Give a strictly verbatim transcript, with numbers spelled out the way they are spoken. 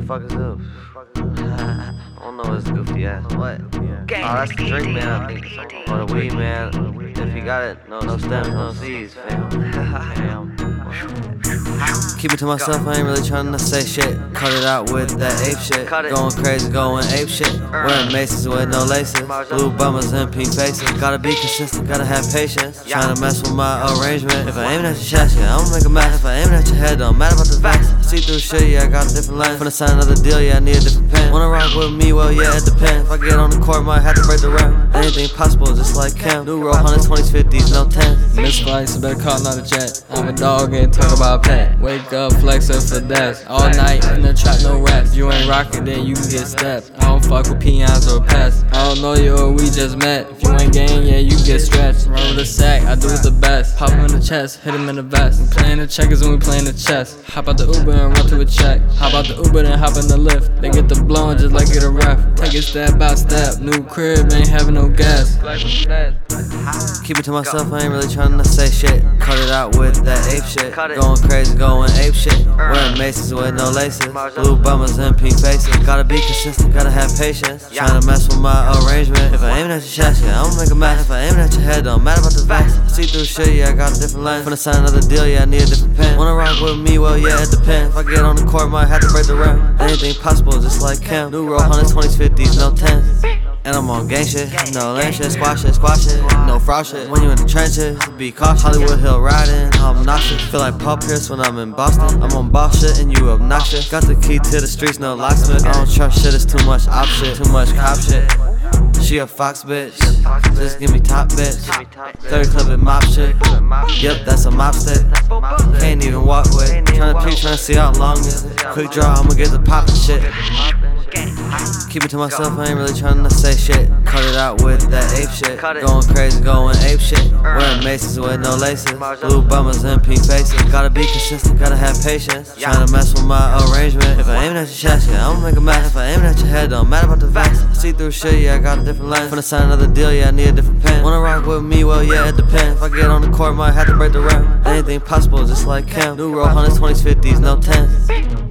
the fuck is this? I don't know what's goofy ass. What? Oh, that's the drink, man. I think. Or the weed, man. If you got it, no, no stems, no seeds, fam. Keep it to myself, I ain't really trying to say shit. Cut it out with that ape shit. Going crazy, going ape shit. Wearing maces with no laces. Blue bummers and pink faces. Gotta be consistent, gotta have patience. Trying to mess with my arrangement. If I aim at your chest, yeah, I'ma make a mess. If I aim at your head, don't matter about the facts. See through shit, yeah, I got a different lens. From the sign of the deal, yeah, I need a different pen. Wanna rock with me, well, yeah, it depends. If I get on the court, might have to break the rim. Anything possible, just like Cam. New roll, hundreds, twenties, fifties, no tens. Miss Spice, better call not a jet. I'm a dog and talk about a pet. Wake up, flex up for that. All night in the trap, no rest. You ain't rockin', then you can get stepped. I don't fuck with peons or pests. I don't know you or we just met. If you ain't gang, yeah, you get stretched. Run with a sack, I do it the best. Pop him in the chest, hit him in the vest. We playin' the checkers and we playin' the chess. Hop out the Uber and run to a check. Hop out the Uber and hop in the lift. They get the blowin' just like it a ref. Take it step by step. New crib, ain't having no gas. Keep it to myself, I ain't really trying to say shit. Cut it out with that ape shit. Going crazy, going ape shit. Wearing maces with no laces. Blue bummers and pink faces. Gotta be consistent, gotta have patience. Trying to mess with my arrangement. If I aim at your chest, yeah, I'ma make a mess. If I aim at your head, don't matter about the facts. See through shit, yeah, I got a different lens. From the sign of the deal, yeah, I need a different pen. Wanna rock with me, well, yeah, it depends. If I get on the court, might have to break the rim. Anything possible, just like Cam. New roll, hundreds, twenties, fifties, no tens. And I'm on gang shit, no lame shit, squash it, squash it, no fraud shit. When you in the trenches, be cautious. Hollywood Hill riding, I'm nauseous. Feel like Paul Pierce when I'm in Boston. I'm on boss shit and you obnoxious. Got the key to the streets, no locksmith. I don't trust shit, it's too much op shit, too much cop shit. She a fox bitch, just give me top bitch. thirty clip and mop shit, yep, that's a mop stick. Can't even walk with, tryna peek, tryna see how long is it. Quick draw, I'ma get the poppin' shit. Keep it to myself, I ain't really trying to say shit. Cut it out with that ape shit. Going crazy, going ape shit. Wearing maces with no laces. Blue bummers and pink faces. Gotta be consistent, gotta have patience. Trying to mess with my arrangement. If I aim at your chest, yeah, I'ma make a mess. If I aim at your head, don't matter about the facts. See through shit, yeah, I got a different lens. From the sign of the deal, yeah, I need a different pen. Wanna rock with me, well, yeah, it depends. If I get on the court, might have to break the rim. Anything possible, just like Cam. New roll, hundreds, twenties, fifties, no tens.